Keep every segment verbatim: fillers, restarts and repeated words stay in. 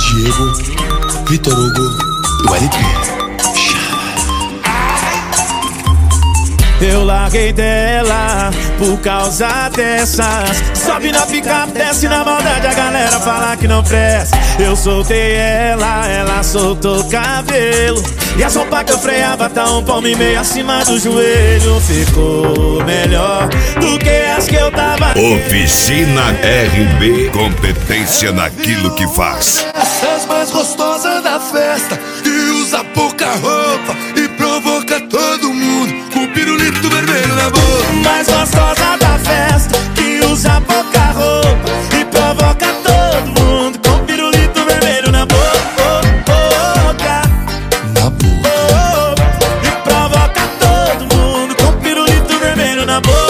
Diego, Vitor Hugo, do L P. Eu larguei dela por causa dessas. Sobe na picape, desce na maldade, a galera fala que não presta. Eu soltei ela, ela soltou o cabelo. E a roupa que eu freava tá um palmo e meio acima do joelho. Ficou melhor do que as que eu tava. Oficina R B, competência naquilo que faz. Essas mais gostosas da festa, que usa pouca roupa e provoca todo mundo com pirulito vermelho na boca. Mais gostosa da festa, que usa pouca roupa e provoca todo mundo com pirulito vermelho na boca. Na boca. E provoca todo mundo com pirulito vermelho na boca.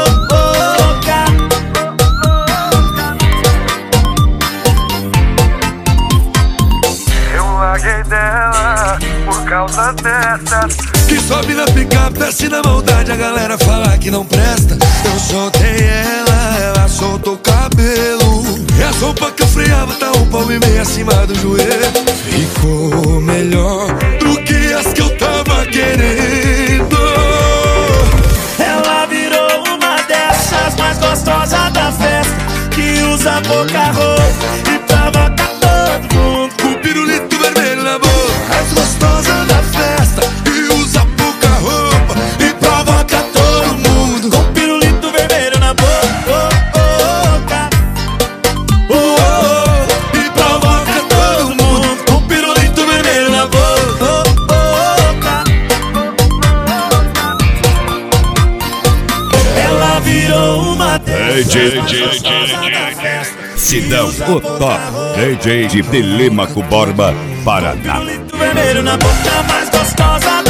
Eu larguei dela por causa dessas. Que sobe na picape, desce na maldade, a galera fala que não presta. Eu soltei ela, ela soltou o cabelo. E a roupa que eu freava tá um palmo e meio acima do joelho. Ficou melhor do que as que eu tava querendo. Ela virou uma dessas mais gostosas da festa, que usa pouca roupa e provoca todo mundo Com pirulito vermelho na boca. As gostosas da festa, que usa pouca roupa e provoca todo mundo com pirulito vermelho na boca. Oh, oh, e provoca todo mundo Com pirulito vermelho na boca. Ela virou uma D J Sidão, o top D J de Telêmaco Borba, Paraná. pirulito vermelho na boca mais gostosa